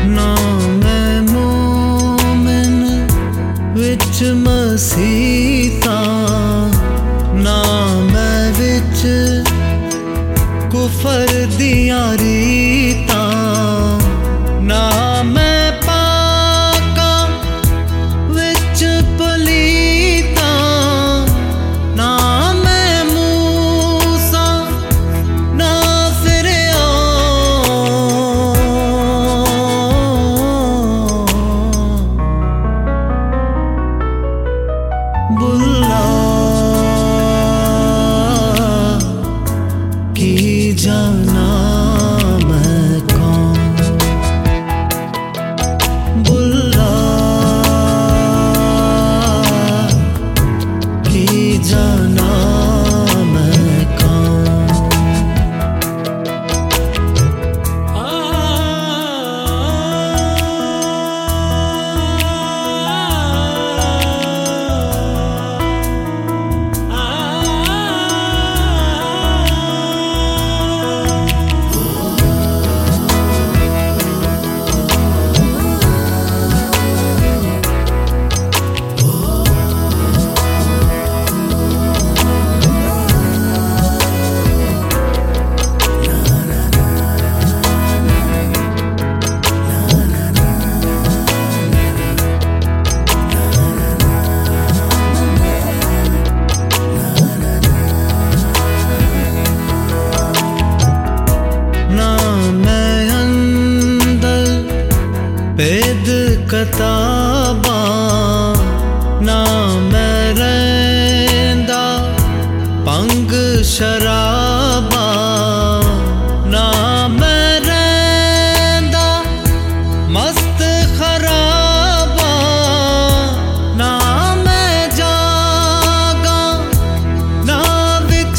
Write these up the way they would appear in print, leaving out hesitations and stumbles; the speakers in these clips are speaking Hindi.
ना मैं मोमिन विच मसीता, ना मैं विच कुफर दियां रीतां, ना मैं पाका विच पलीता, ना मैं मूसा ना फिरऔन। बुल्ला की जाना मैं कौन, बुल्ला की जाना मैं कौन। बेद कताबा ना मैं रैंदा पंग शराबा, ना मैं रैंदा मस्त खराबा, ना मैं जागा ना विच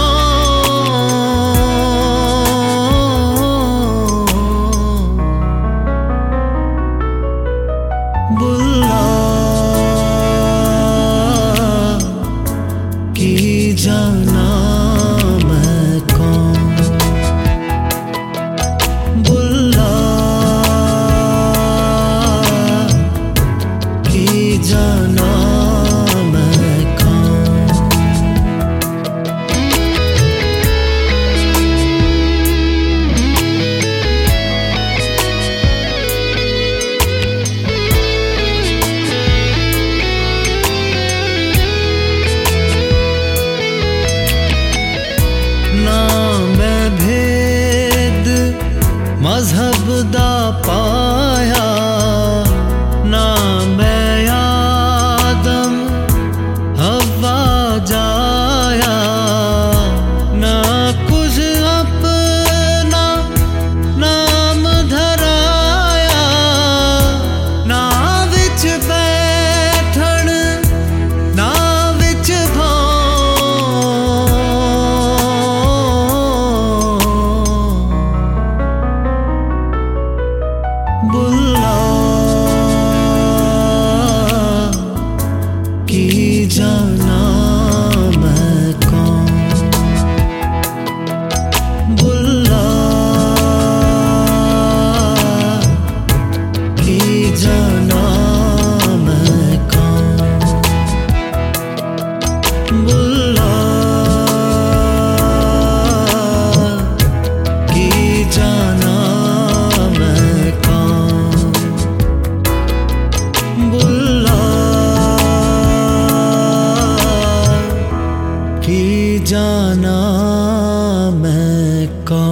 बुल्ला की जाना मैं कौन, बुल्ला की जाना मैं कौन। ना मैं भेद मजहब दा पाया, ना मैं आदम हवा जाया, ना कुछ अपना नाम धराया, ना विच बैठण ना विच बुल्ला की जाना मैं कौन, बुल्ला की जाना मैं कौन, बुल्ला की जाना मैं कौन, बुल्ला की जाना मैं कौन।